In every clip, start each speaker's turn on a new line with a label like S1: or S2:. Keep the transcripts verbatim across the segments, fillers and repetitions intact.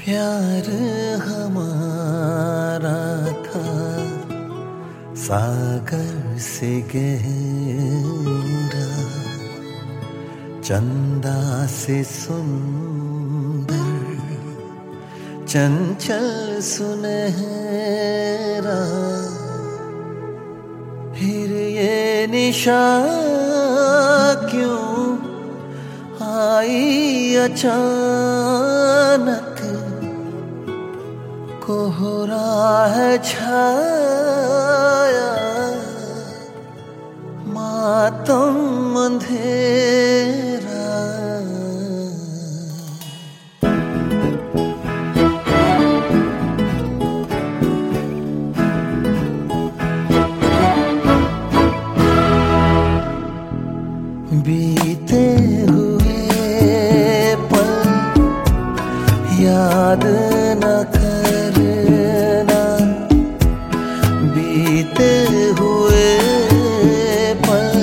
S1: प्यार हमारा था सागर से गहरा, चंदा से सुंदर, चंचल सुनहरा। फिर ये निशा क्यों आई अचानक, कोहरा है छाया मातम अंधेरा। बीते हुए पल याद न करना, बीते हुए पल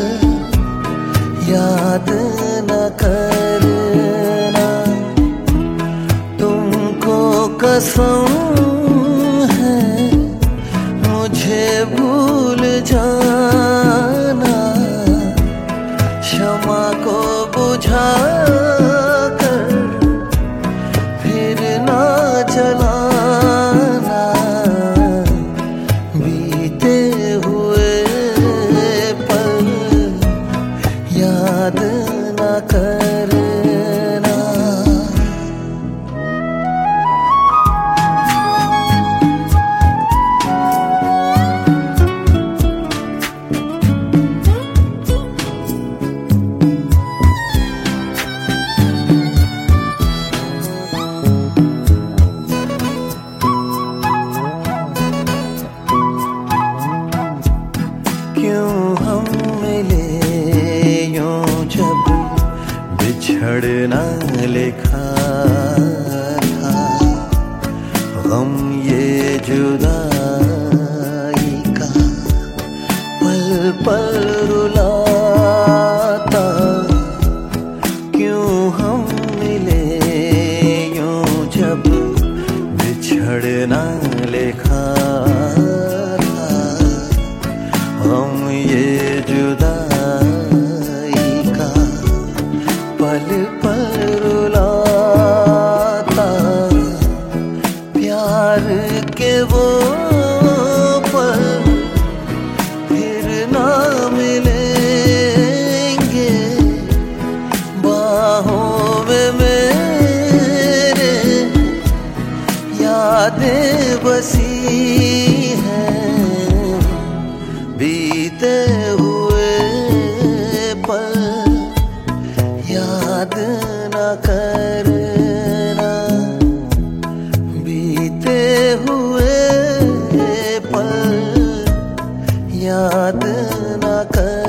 S1: याद न करना। तुमको कसम है मुझे भूल जाना, क्षमा को बुझा कर फिर ना चलाना। बीते हुए पल याद ना करना। क्यों हम मिले यूं जब बिछड़ना लिखा था, गम ये जुदाई का पल पल रुलाता। क्यों हम मिले यूं जब बिछड़ना लिखा, हम ये जुदाई का पल पल रुलाता। प्यार के वो पल फिर ना मिलेंगे, बाहों में मेरे यादें बसी हैं। बीते हुए पल याद न करना, बीते हुए पल याद न करना।